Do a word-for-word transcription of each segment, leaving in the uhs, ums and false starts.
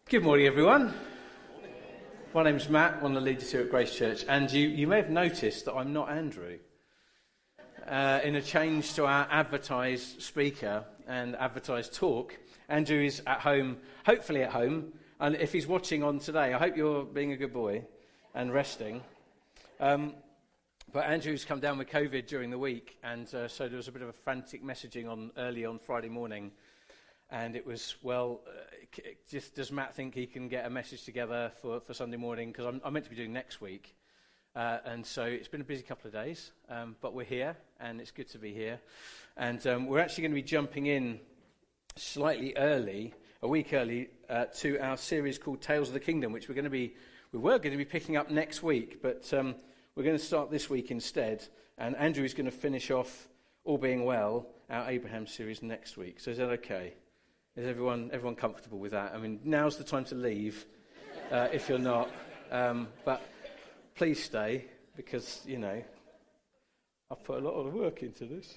Good morning, everyone. My name's Matt, one of the leaders here at Grace Church, and you, you may have noticed that I'm not Andrew. Uh, in a change to our advertised speaker and advertised talk, Andrew is at home, hopefully at home, and if he's watching on today, I hope you're being a good boy and resting. Um, but Andrew's come down with COVID during the week, and uh, so there was a bit of a frantic messaging on early on Friday morning. And it was, well, uh, just does Matt think he can get a message together for, for Sunday morning? Because I'm, I'm meant to be doing next week. Uh, and so it's been a busy couple of days. Um, but we're here, and it's good to be here. And um, we're actually going to be jumping in slightly early, a week early, uh, to our series called Tales of the Kingdom, which we're going to be, we were going to be picking up next week. But um, we're going to start this week instead. And Andrew is going to finish off, all being well, our Abraham series next week. So is that okay? Is everyone everyone comfortable with that? I mean, now's the time to leave, uh, if you're not. Um, but please stay, because, you know, I've put a lot of work into this.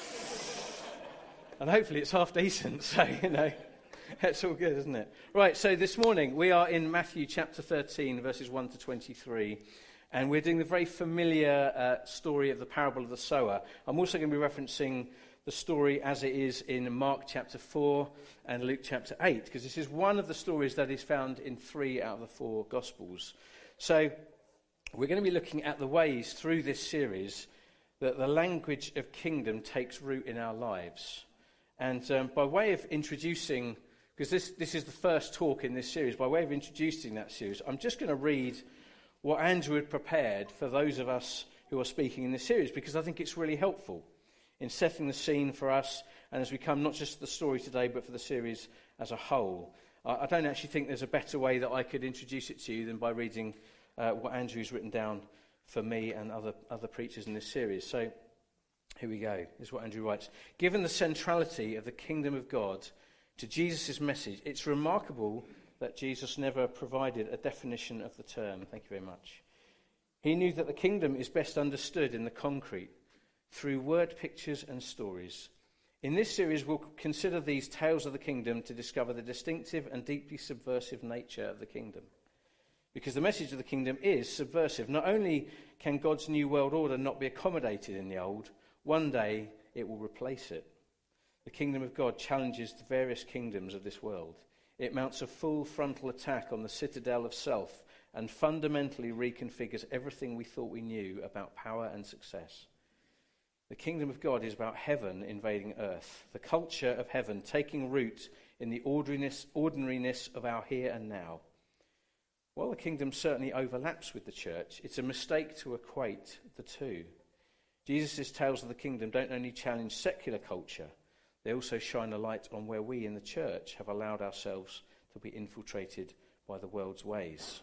And hopefully it's half decent, so, you know, that's all good, isn't it? Right, so this morning we are in Matthew chapter thirteen, verses one to twenty-three. And we're doing the very familiar uh, story of the parable of the sower. I'm also going to be referencing the story as it is in Mark chapter four and Luke chapter eight, because this is one of the stories that is found in three out of the four Gospels. So we're going to be looking at the ways through this series that the language of kingdom takes root in our lives. And um, by way of introducing, because this, this is the first talk in this series, by way of introducing that series, I'm just going to read what Andrew had prepared for those of us who are speaking in this series, because I think it's really helpful in setting the scene for us, and as we come not just to the story today, but for the series as a whole. I, I don't actually think there's a better way that I could introduce it to you than by reading uh, what Andrew's written down for me and other, other preachers in this series. So here we go. This is what Andrew writes. Given the centrality of the kingdom of God to Jesus' message, it's remarkable that Jesus never provided a definition of the term. Thank you very much. He knew that the kingdom is best understood in the concrete, through word pictures and stories. In this series, we'll consider these tales of the kingdom to discover the distinctive and deeply subversive nature of the kingdom. Because the message of the kingdom is subversive. Not only can God's new world order not be accommodated in the old, one day it will replace it. The kingdom of God challenges the various kingdoms of this world. It mounts a full frontal attack on the citadel of self and fundamentally reconfigures everything we thought we knew about power and success. The kingdom of God is about heaven invading earth, the culture of heaven taking root in the ordinariness, ordinariness of our here and now. While the kingdom certainly overlaps with the church, it's a mistake to equate the two. Jesus' tales of the kingdom don't only challenge secular culture, they also shine a light on where we in the church have allowed ourselves to be infiltrated by the world's ways.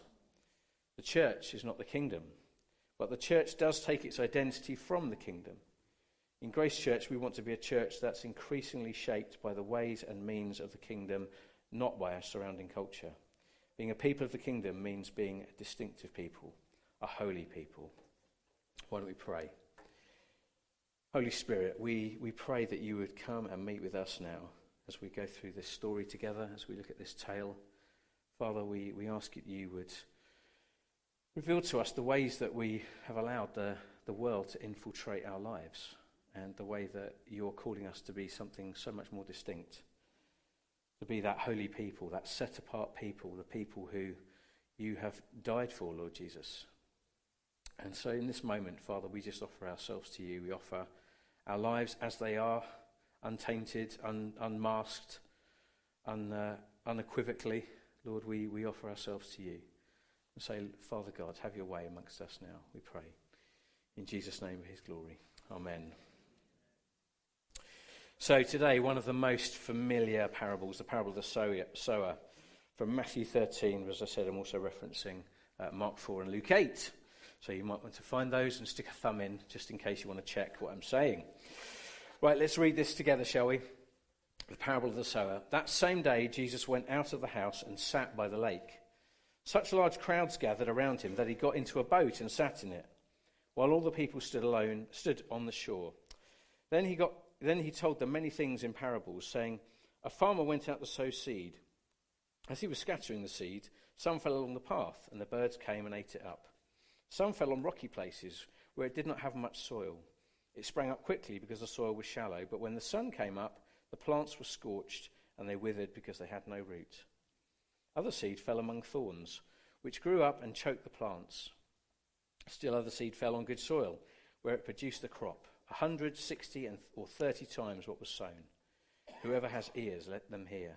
The church is not the kingdom, but the church does take its identity from the kingdom. In Grace Church, we want to be a church that's increasingly shaped by the ways and means of the kingdom, not by our surrounding culture. Being a people of the kingdom means being a distinctive people, a holy people. Why don't we pray? Holy Spirit, we, we pray that you would come and meet with us now as we go through this story together, as we look at this tale. Father, we, we ask that you would reveal to us the ways that we have allowed the, the world to infiltrate our lives, and the way that you're calling us to be something so much more distinct, to be that holy people, that set-apart people, the people who you have died for, Lord Jesus. And so in this moment, Father, we just offer ourselves to you. We offer our lives as they are, untainted, un- unmasked, un- uh, unequivocally. Lord, we, we offer ourselves to you and say, Father God, have your way amongst us now, we pray. In Jesus' name, for his glory. Amen. So today, one of the most familiar parables, the parable of the sower, from Matthew thirteen, as I said, I'm also referencing uh, Mark four and Luke eight. So you might want to find those and stick a thumb in, just in case you want to check what I'm saying. Right, let's read this together, shall we? The parable of the sower. That same day, Jesus went out of the house and sat by the lake. Such large crowds gathered around him that he got into a boat and sat in it, while all the people stood alone, stood on the shore. Then he got Then he told them many things in parables, saying, a farmer went out to sow seed. As he was scattering the seed, some fell along the path, and the birds came and ate it up. Some fell on rocky places where it did not have much soil. It sprang up quickly because the soil was shallow, but when the sun came up, the plants were scorched, and they withered because they had no root. Other seed fell among thorns, which grew up and choked the plants. Still other seed fell on good soil, where it produced a crop, a hundred, sixty, and or thirty times what was sown. Whoever has ears, let them hear.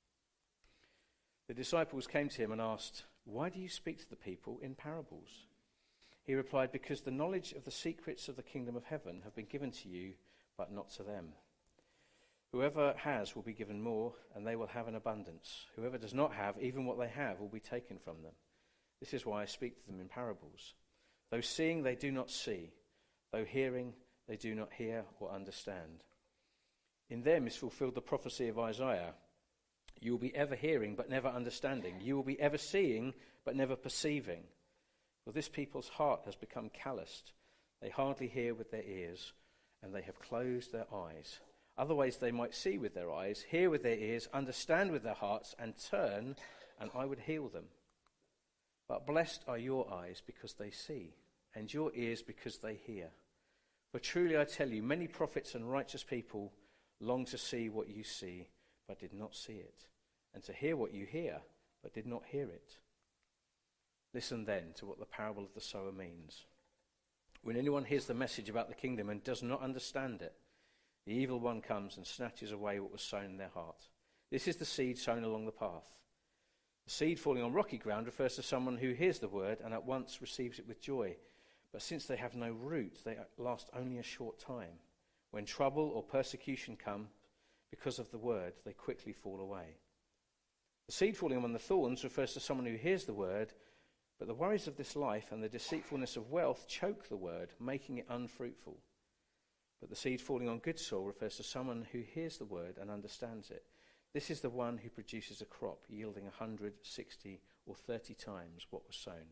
The disciples came to him and asked, "Why do you speak to the people in parables?" He replied, "Because the knowledge of the secrets of the kingdom of heaven have been given to you, but not to them. Whoever has will be given more, and they will have an abundance. Whoever does not have, even what they have will be taken from them. This is why I speak to them in parables. Though seeing, they do not see. Though hearing, they do not hear or understand. In them is fulfilled the prophecy of Isaiah. You will be ever hearing, but never understanding. You will be ever seeing, but never perceiving. For this people's heart has become calloused. They hardly hear with their ears, and they have closed their eyes. Otherwise they might see with their eyes, hear with their ears, understand with their hearts, and turn, and I would heal them. But blessed are your eyes because they see, and your ears because they hear. For truly I tell you, many prophets and righteous people long to see what you see, but did not see it, and to hear what you hear, but did not hear it. Listen then to what the parable of the sower means. When anyone hears the message about the kingdom and does not understand it, the evil one comes and snatches away what was sown in their heart. This is the seed sown along the path. The seed falling on rocky ground refers to someone who hears the word and at once receives it with joy. But since they have no root, they last only a short time. When trouble or persecution come because of the word, they quickly fall away. The seed falling among the thorns refers to someone who hears the word, but the worries of this life and the deceitfulness of wealth choke the word, making it unfruitful. But the seed falling on good soil refers to someone who hears the word and understands it. This is the one who produces a crop yielding a hundred, sixty, or thirty times what was sown.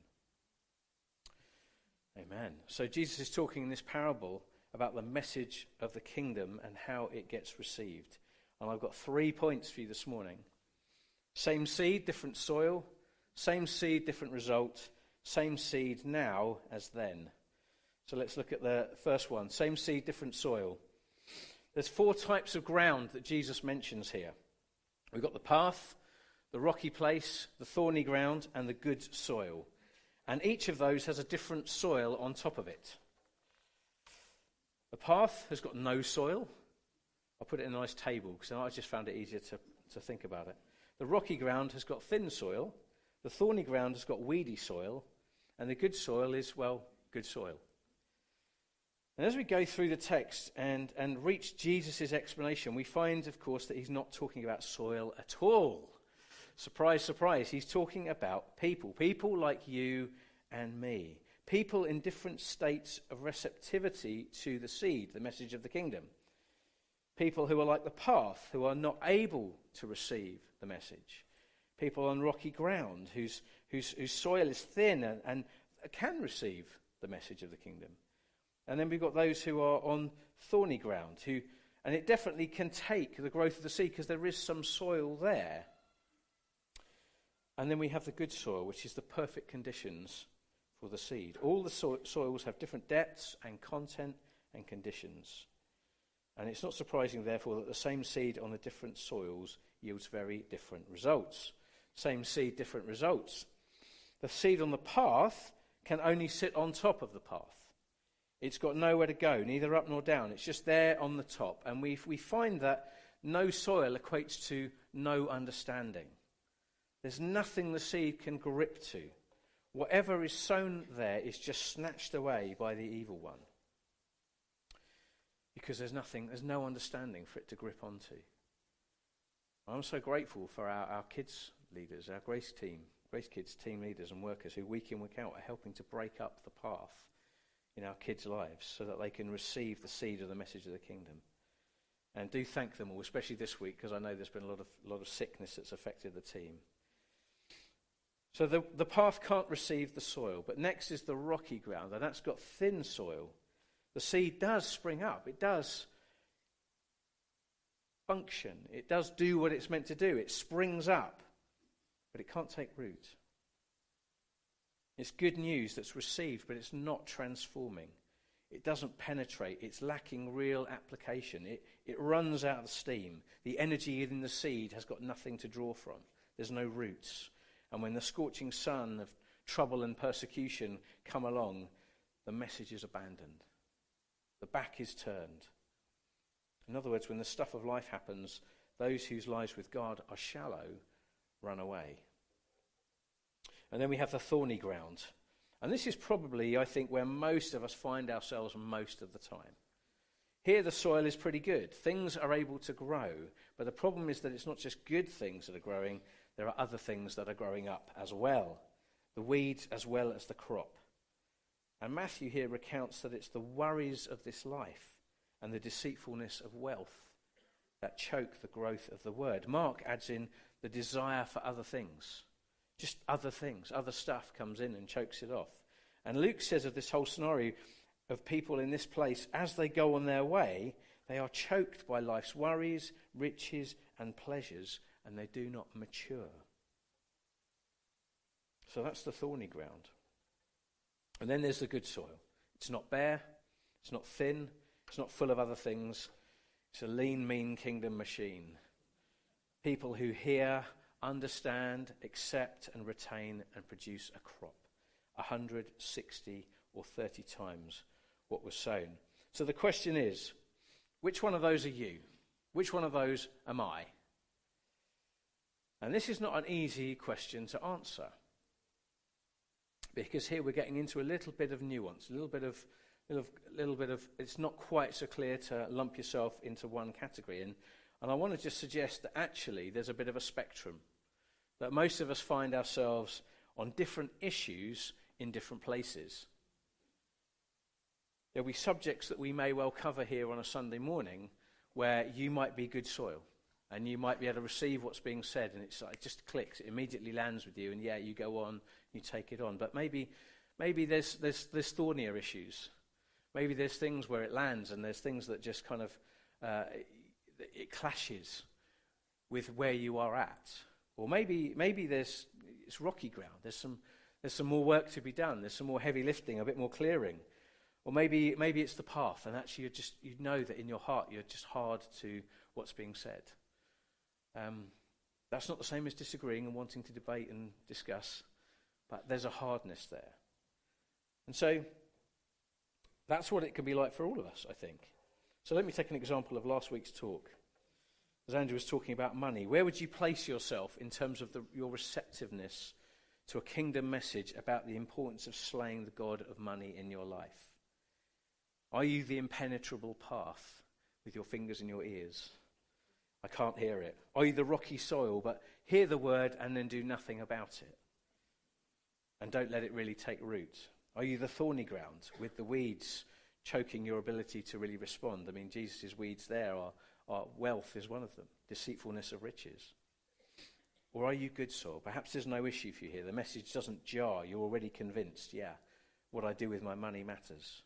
Amen. So Jesus is talking in this parable about the message of the kingdom and how it gets received. And I've got three points for you this morning. Same seed, different soil. Same seed, different result. Same seed now as then. So let's look at the first one. Same seed, different soil. There's four types of ground that Jesus mentions here. We've got the path, the rocky place, the thorny ground, and the good soil. And each of those has a different soil on top of it. The path has got no soil. I'll put it in a nice table because I just found it easier to, to think about it. The rocky ground has got thin soil. The thorny ground has got weedy soil. And the good soil is, well, good soil. And as we go through the text and, and reach Jesus' explanation, we find, of course, that he's not talking about soil at all. Surprise, surprise, he's talking about people. People like you and me. People in different states of receptivity to the seed, the message of the kingdom. People who are like the path, who are not able to receive the message. People on rocky ground, whose, whose, whose soil is thin and, and can receive the message of the kingdom. And then we've got those who are on thorny ground, who, and it definitely can take the growth of the seed because there is some soil there. And then we have the good soil, which is the perfect conditions for the seed. All the so- soils have different depths and content and conditions. And it's not surprising, therefore, that the same seed on the different soils yields very different results. Same seed, different results. The seed on the path can only sit on top of the path. It's got nowhere to go, neither up nor down. It's just there on the top. And we we find that no soil equates to no understanding. There's nothing the seed can grip to. Whatever is sown there is just snatched away by the evil one. Because there's nothing, there's no understanding for it to grip onto. I'm so grateful for our, our kids leaders, our Grace team, Grace Kids team leaders and workers who week in, week out are helping to break up the path in our kids' lives so that they can receive the seed of the message of the kingdom. And do thank them all, especially this week, because I know there's been a lot of lot of sickness that's affected the team. So the, the path can't receive the soil, but next is the rocky ground, and that's got thin soil. The seed does spring up. It does function. It does do what it's meant to do. It springs up. but it can't take root. It's good news that's received, but it's not transforming. It doesn't penetrate. It's lacking real application. It, it runs out of steam. The energy in the seed has got nothing to draw from. There's no roots. And when the scorching sun of trouble and persecution come along, the message is abandoned. The back is turned. In other words, when the stuff of life happens, those whose lives with God are shallow run away. And then we have the thorny ground. And this is probably, I think, where most of us find ourselves most of the time. Here the soil is pretty good. Things are able to grow. But the problem is that it's not just good things that are growing. There are other things that are growing up as well. The weeds as well as the crop. And Matthew here recounts that it's the worries of this life and the deceitfulness of wealth that choke the growth of the word. Mark adds in the desire for other things. Just other things, other stuff comes in and chokes it off. And Luke says of this whole scenario of people in this place, as they go on their way, they are choked by life's worries, riches, and pleasures, and they do not mature. So that's the thorny ground. And then there's the good soil. It's not bare, it's not thin, it's not full of other things. It's a lean, mean kingdom machine. People who hear, understand, accept, and retain and produce a crop. one hundred sixty or thirty times what was sown. So the question is, which one of those are you? Which one of those am I? And this is not an easy question to answer. Because here we're getting into a little bit of nuance, a little bit of, little, little bit of, it's not quite so clear to lump yourself into one category. And, and I want to just suggest that actually there's a bit of a spectrum. That most of us find ourselves on different issues in different places. There'll be subjects that we may well cover here on a Sunday morning where you might be good soil. And you might be able to receive what's being said, and it's like, it just clicks, it immediately lands with you, and yeah, you go on, you take it on. But maybe maybe there's, there's, there's thornier issues. Maybe there's things where it lands, and there's things that just kind of, uh, it, it clashes with where you are at. Or maybe maybe there's, it's rocky ground, there's some, there's some more work to be done, there's some more heavy lifting, a bit more clearing. Or maybe maybe it's the path, and actually you just you know that in your heart you're just hard to what's being said. Um, that's not the same as disagreeing and wanting to debate and discuss, but there's a hardness there. And so that's what it can be like for all of us, I think. So let me take an example of last week's talk. As Andrew was talking about money, where would you place yourself in terms of the, your receptiveness to a kingdom message about the importance of slaying the god of money in your life? Are you the impenetrable path with your fingers in your ears? I can't hear it. Are you the rocky soil, but hear the word and then do nothing about it? And don't let it really take root. Are you the thorny ground with the weeds choking your ability to really respond? I mean, Jesus' weeds there are, are wealth is one of them, deceitfulness of riches. Or are you good soil? Perhaps there's no issue for you here. The message doesn't jar. You're already convinced, yeah, what I do with my money matters.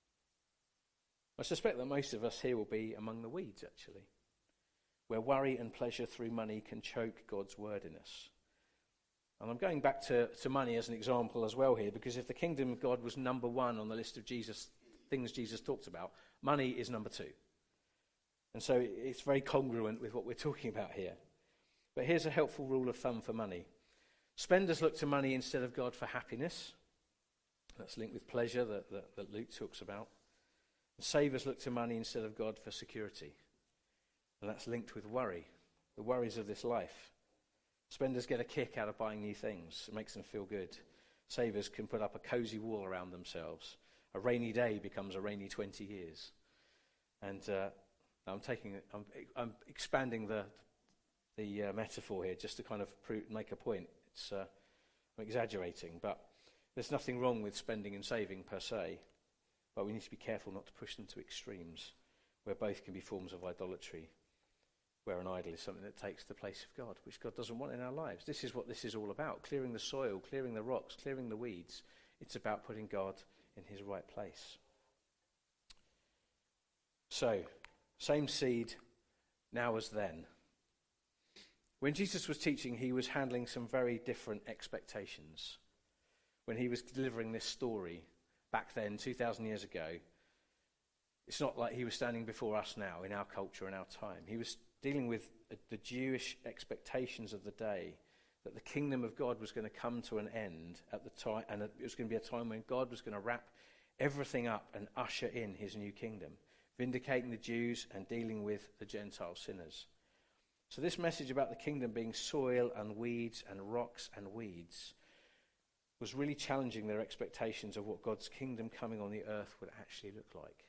I suspect that most of us here will be among the weeds, actually, where worry and pleasure through money can choke God's word in us. And I'm going back to, to money as an example as well here, because if the kingdom of God was number one on the list of Jesus things Jesus talked about, money is number two. And so it's very congruent with what we're talking about here. But here's a helpful rule of thumb for money. Spenders look to money instead of God for happiness. That's linked with pleasure that, that, that Luke talks about. And savers look to money instead of God for security. And that's linked with worry, the worries of this life. Spenders get a kick out of buying new things. It makes them feel good. Savers can put up a cozy wall around themselves. A rainy day becomes a rainy twenty years. And uh, I'm taking, I'm, I'm expanding the the uh, metaphor here just to kind of prove, make a point. It's uh, I'm exaggerating, but there's nothing wrong with spending and saving per se. But we need to be careful not to push them to extremes, where both can be forms of idolatry. Where an idol is something that takes the place of God, which God doesn't want in our lives. This is what this is all about, clearing the soil, clearing the rocks, clearing the weeds. It's about putting God in his right place. So, same seed now as then. When Jesus was teaching, he was handling some very different expectations. When he was delivering this story back then, two thousand years ago, it's not like he was standing before us now in our culture and our time. He was dealing with the Jewish expectations of the day, that the kingdom of God was going to come to an end at the time, and it was going to be a time when God was going to wrap everything up and usher in his new kingdom, vindicating the Jews and dealing with the Gentile sinners. So this message about the kingdom being soil and weeds and rocks and weeds was really challenging their expectations of what God's kingdom coming on the earth would actually look like.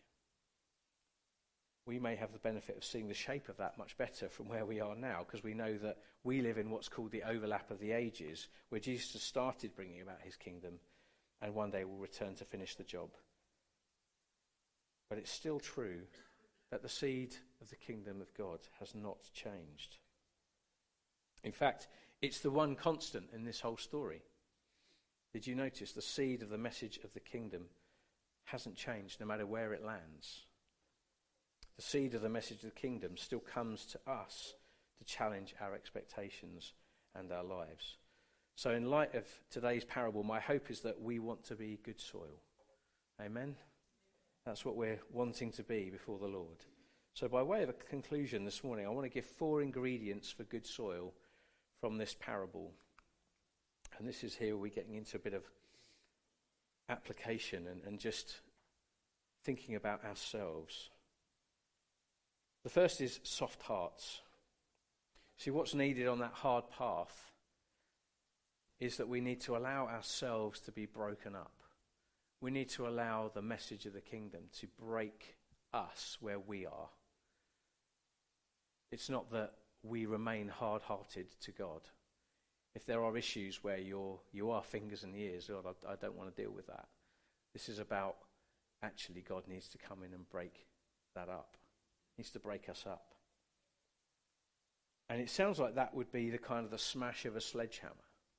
We may have the benefit of seeing the shape of that much better from where we are now, because we know that we live in what's called the overlap of the ages, where Jesus has started bringing about his kingdom and one day will return to finish the job. But it's still true that the seed of the kingdom of God has not changed. In fact, it's the one constant in this whole story. Did you notice the seed of the message of the kingdom hasn't changed no matter where it lands? The seed of the message of the kingdom still comes to us to challenge our expectations and our lives. So in light of today's parable, my hope is that we want to be good soil. Amen? That's what we're wanting to be before the Lord. So by way of a conclusion this morning, I want to give four ingredients for good soil from this parable. And this is here we're getting into a bit of application and, and just thinking about ourselves. The first is soft hearts. See, what's needed on that hard path is that we need to allow ourselves to be broken up. We need to allow the message of the kingdom to break us where we are. It's not that we remain hard-hearted to God. If there are issues where you're, you are fingers and ears, God, I, I don't want to deal with that. This is about actually God needs to come in and break that up. Needs to break us up. And it sounds like that would be the kind of the smash of a sledgehammer.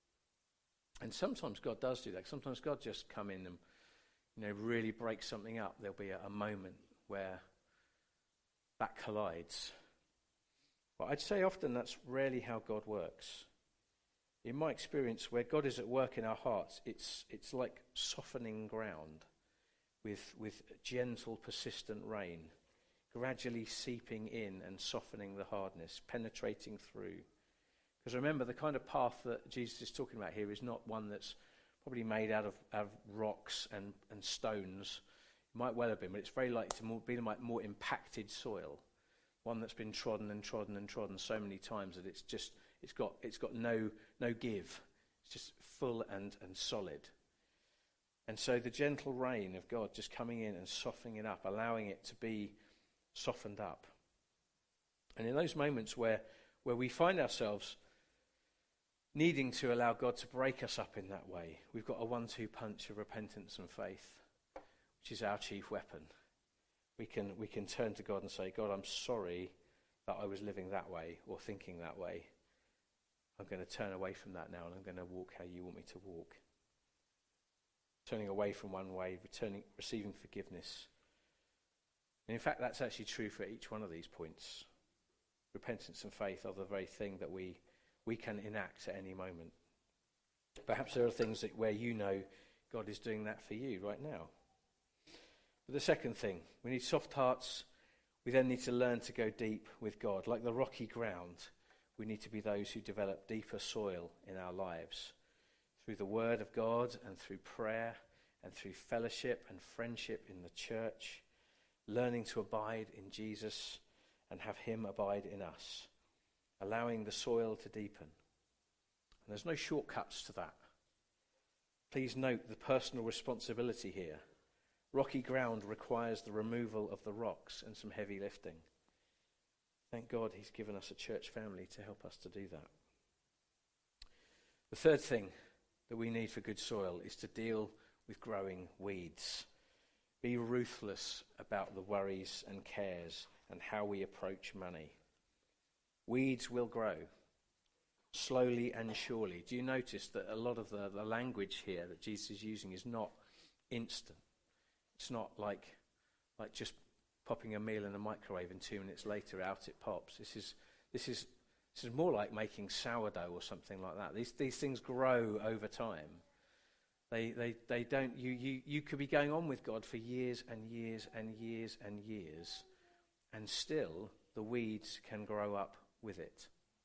And sometimes God does do that. Sometimes God just come in and, you know, really break something up. There'll be a, a moment where that collides. But I'd say often that's rarely how God works. In my experience, where God is at work in our hearts, it's it's like softening ground with with gentle, persistent rain, gradually seeping in and softening the hardness, penetrating through. Because remember, the kind of path that Jesus is talking about here is not one that's probably made out of, out of rocks and, and stones. It might well have been, but it's very likely to more, be like more impacted soil, one that's been trodden and trodden and trodden so many times that it's just it's got it's got no no give. It's just full and, and solid. And so the gentle rain of God just coming in and softening it up, allowing it to be softened up. And in those moments where where we find ourselves needing to allow God to break us up in that way, we've got a one-two punch of repentance and faith, which is our chief weapon. We can we can turn to God and say, God, I'm sorry that I was living that way or thinking that way. I'm going to turn away from that now and I'm going to walk how you want me to walk. Turning away from one way, returning, receiving forgiveness. And in fact, that's actually true for each one of these points. Repentance and faith are the very thing that we, we can enact at any moment. Perhaps there are things that where you know God is doing that for you right now. But the second thing, we need soft hearts. We then need to learn to go deep with God. Like the rocky ground, we need to be those who develop deeper soil in our lives through the word of God and through prayer and through fellowship and friendship in the church, learning to abide in Jesus and have him abide in us, allowing the soil to deepen. And there's no shortcuts to that. Please note the personal responsibility here. Rocky ground requires the removal of the rocks and some heavy lifting. Thank God he's given us a church family to help us to do that. The third thing that we need for good soil is to deal with growing weeds. Be ruthless about the worries and cares and how we approach money. Weeds will grow, slowly and surely. Do you notice that a lot of the, the language here that Jesus is using is not instant? It's not like like just popping a meal in the microwave and two minutes later out it pops. This is this is This is more like making sourdough or something like that. These these things grow over time. They they they don't. You you you could be going on with God for years and years and years and years, and still the weeds can grow up with it.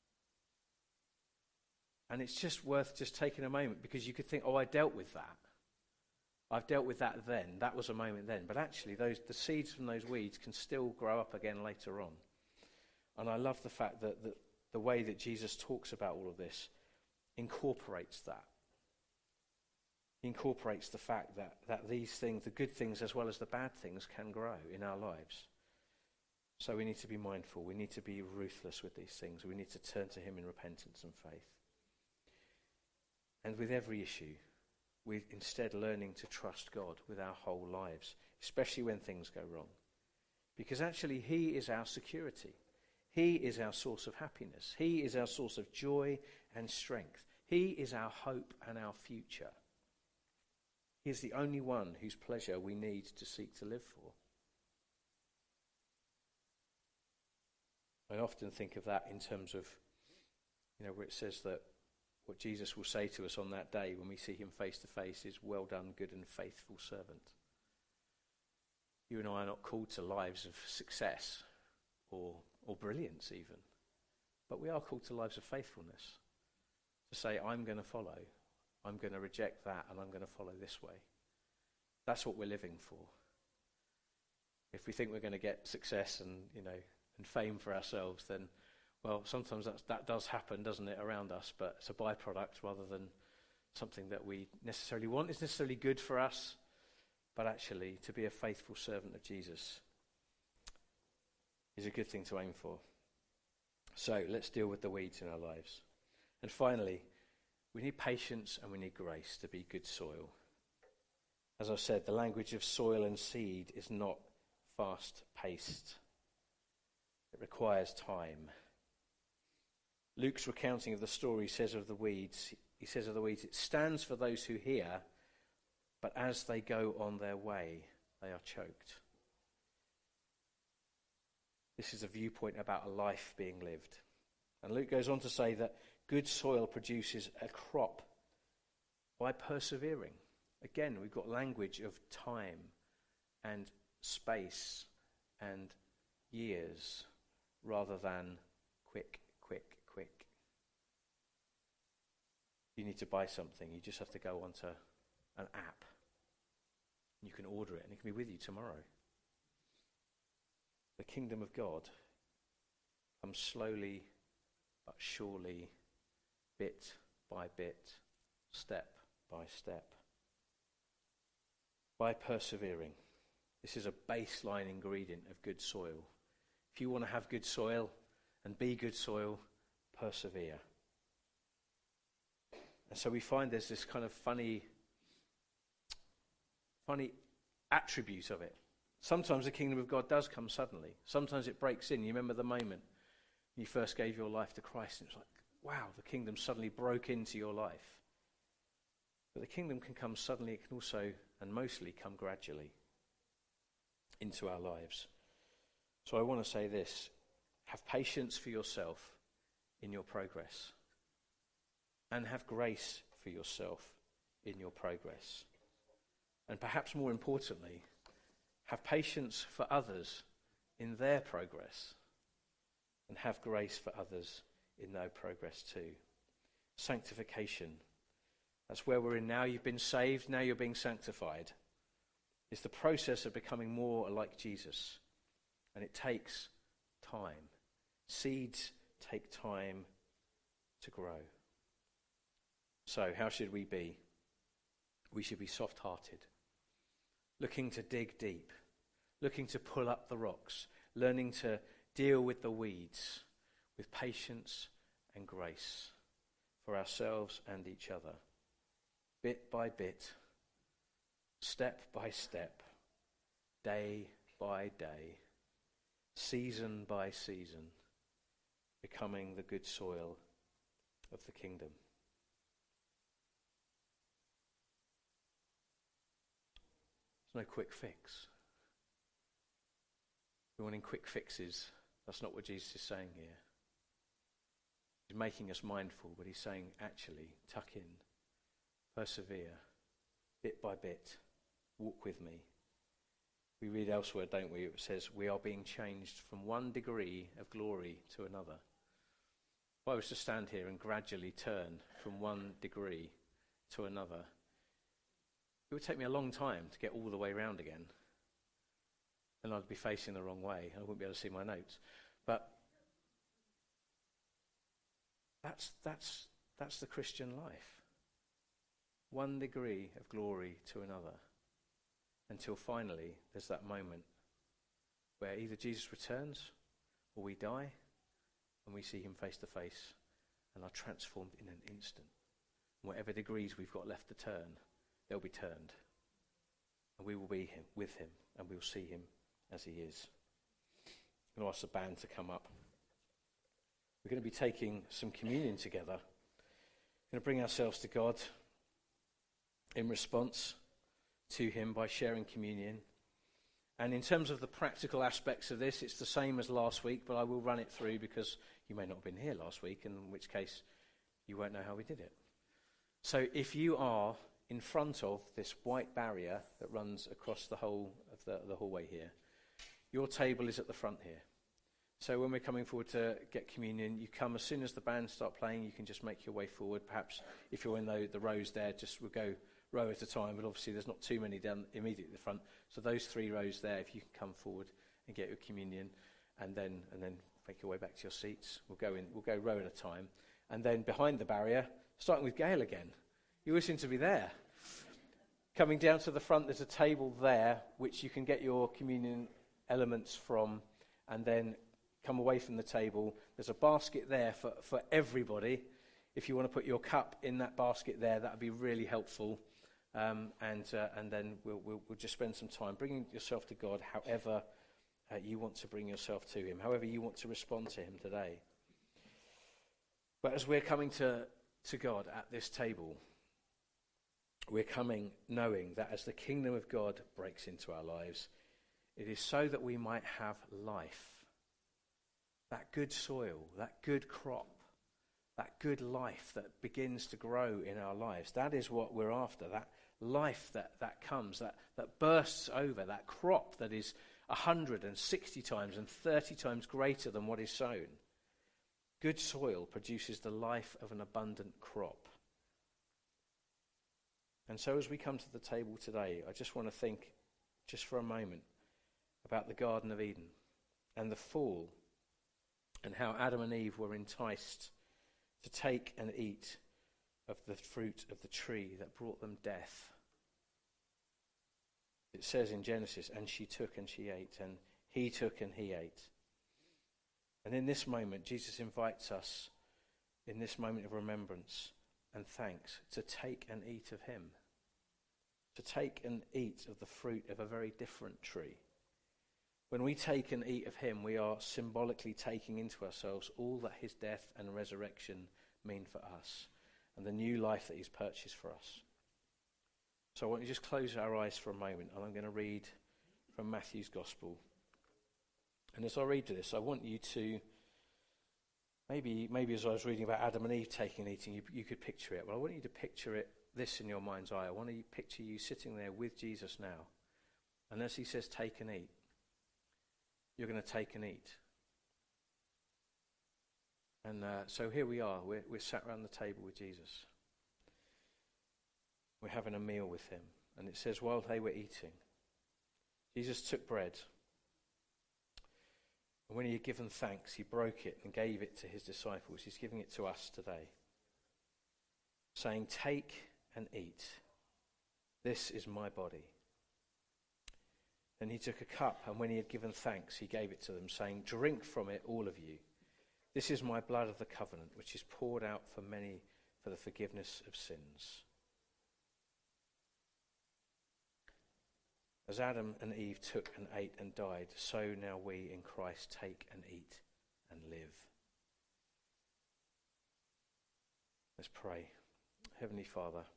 And it's just worth just taking a moment, because you could think, oh, I dealt with that. I've dealt with that then. That was a moment then. But actually, those the seeds from those weeds can still grow up again later on. And I love the fact that, that the way that Jesus talks about all of this incorporates that. He incorporates the fact that, that these things, the good things as well as the bad things, can grow in our lives. So we need to be mindful. We need to be ruthless with these things. We need to turn to him in repentance and faith. And with every issue, we're instead learning to trust God with our whole lives, especially when things go wrong. Because actually he is our security. He is our source of happiness. He is our source of joy and strength. He is our hope and our future. He is the only one whose pleasure we need to seek to live for. I often think of that in terms of, you know, where it says that what Jesus will say to us on that day when we see him face to face is, well done, good and faithful servant. You and I are not called to lives of success or, or brilliance even, but we are called to lives of faithfulness. To say, I'm going to follow, I'm going to reject that, and I'm going to follow this way. That's what we're living for. If we think we're going to get success and, you know, and fame for ourselves, then well, sometimes that's, that does happen, doesn't it, around us, but it's a byproduct rather than something that we necessarily want. It's necessarily good for us, but actually to be a faithful servant of Jesus is a good thing to aim for. So let's deal with the weeds in our lives. And finally, we need patience and we need grace to be good soil. As I said, the language of soil and seed is not fast-paced. It requires time. Luke's recounting of the story says of the weeds, he says of the weeds, it stands for those who hear, but as they go on their way, they are choked. This is a viewpoint about a life being lived. And Luke goes on to say that good soil produces a crop by persevering. Again, we've got language of time and space and years rather than quick, quick, quick. You need to buy something, you just have to go onto an app. You can order it and it can be with you tomorrow. The kingdom of God comes slowly but surely, bit by bit, step by step. By persevering. This is a baseline ingredient of good soil. If you want to have good soil and be good soil, persevere. And so we find there's this kind of funny, funny attribute of it. Sometimes the kingdom of God does come suddenly. Sometimes it breaks in. You remember the moment you first gave your life to Christ and it's like, wow, the kingdom suddenly broke into your life. But the kingdom can come suddenly. It can also, and mostly, come gradually into our lives. So I want to say this. Have patience for yourself in your progress. And have grace for yourself in your progress. And perhaps more importantly, have patience for others in their progress. And have grace for others in their progress too. Sanctification. That's where we're in now. You've been saved, now you're being sanctified. It's the process of becoming more like Jesus. And it takes time. Seeds take time to grow. So how should we be? We should be soft-hearted, looking to dig deep, looking to pull up the rocks, learning to deal with the weeds with patience and grace for ourselves and each other. Bit by bit, step by step, day by day, season by season, becoming the good soil of the kingdom. There's no quick fix. We're wanting quick fixes. That's not what Jesus is saying here. He's making us mindful, but he's saying, actually, tuck in, persevere, bit by bit, walk with me. We read elsewhere, don't we? It says, we are being changed from one degree of glory to another. If I was to stand here and gradually turn from one degree to another, it would take me a long time to get all the way round again. And I'd be facing the wrong way. I wouldn't be able to see my notes. But that's that's that's the Christian life. One degree of glory to another. Until finally there's that moment where either Jesus returns or we die and we see him face to face and are transformed in an instant. And whatever degrees we've got left to turn, they'll be turned. And we will be him, with him, and we'll see him as he is. I'm going to ask the band to come up. We're going to be taking some communion together. We're going to bring ourselves to God in response to him by sharing communion. And in terms of the practical aspects of this, it's the same as last week, but I will run it through because you may not have been here last week, in which case you won't know how we did it. So if you are in front of this white barrier that runs across the whole of the, the hallway here, your table is at the front here. So when we're coming forward to get communion, you come as soon as the band start playing. You can just make your way forward. Perhaps if you're in the, the rows there, just we'll go row at a time, but obviously there's not too many down immediately at the front. So those three rows there, if you can come forward and get your communion, and then and then make your way back to your seats. We'll go in. We'll go row at a time, and then behind the barrier, starting with Gail again. You always seem to be there. Coming down to the front, there's a table there which you can get your communion elements from, and then come away from the table. There's a basket there for, for everybody. If you want to put your cup in that basket there, that would be really helpful. Um, and uh, and then we'll, we'll we'll just spend some time bringing yourself to God, however uh, you want to bring yourself to him, however you want to respond to him today. But as we're coming to to God at this table, we're coming knowing that as the kingdom of God breaks into our lives, it is so that we might have life. That good soil, that good crop, that good life that begins to grow in our lives. That is what we're after, that life that, that comes, that, that bursts over, that crop that is one hundred sixty times and thirty times greater than what is sown. Good soil produces the life of an abundant crop. And so as we come to the table today, I just want to think just for a moment about the Garden of Eden and the fall and how Adam and Eve were enticed to take and eat of the fruit of the tree that brought them death. It says in Genesis, and she took and she ate, and he took and he ate. And in this moment, Jesus invites us, in this moment of remembrance and thanks, to take and eat of him. To take and eat of the fruit of a very different tree. When we take and eat of him, we are symbolically taking into ourselves all that his death and resurrection mean for us, and the new life that he's purchased for us. So I want you to just close our eyes for a moment, and I'm going to read from Matthew's Gospel. And as I read this, I want you to, maybe maybe as I was reading about Adam and Eve taking and eating, you, you could picture it. Well, I want you to picture it, this in your mind's eye. I want to picture you sitting there with Jesus now. And as he says, take and eat, you're going to take and eat. And uh, so here we are. We're, we're sat around the table with Jesus. We're having a meal with him. And it says, while they were eating, Jesus took bread. And when he had given thanks, he broke it and gave it to his disciples. He's giving it to us today, saying, take and eat. This is my body. Then he took a cup, and when he had given thanks, he gave it to them, saying, drink from it, all of you. This is my blood of the covenant, which is poured out for many for the forgiveness of sins. As Adam and Eve took and ate and died, so now we in Christ take and eat and live. Let's pray. Heavenly Father,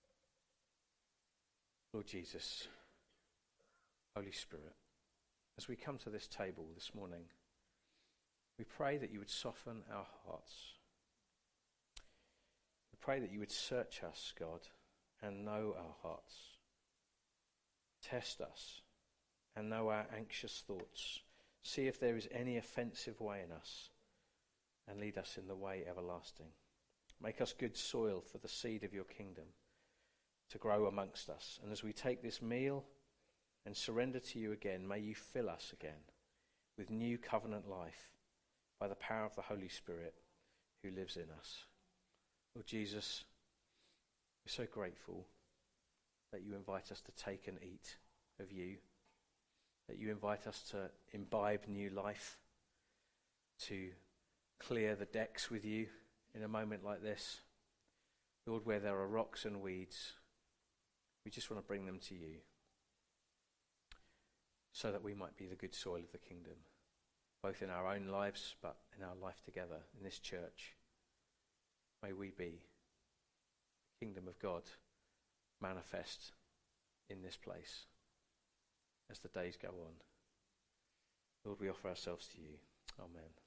Lord Jesus, Holy Spirit, as we come to this table this morning, we pray that you would soften our hearts. pray that you would search us, God, and know our hearts. Test us and know our anxious thoughts. See if there is any offensive way in us, and lead us in the way everlasting. Make us good soil for the seed of your kingdom to grow amongst us. And as we take this meal and surrender to you again, may you fill us again with new covenant life by the power of the Holy Spirit who lives in us. Lord Jesus, we're so grateful that you invite us to take and eat of you, that you invite us to imbibe new life, to clear the decks with you in a moment like this. Lord, where there are rocks and weeds, we just want to bring them to you so that we might be the good soil of the kingdom, both in our own lives but in our life together in this church. May we be the kingdom of God manifest in this place as the days go on. Lord, we offer ourselves to you. Amen.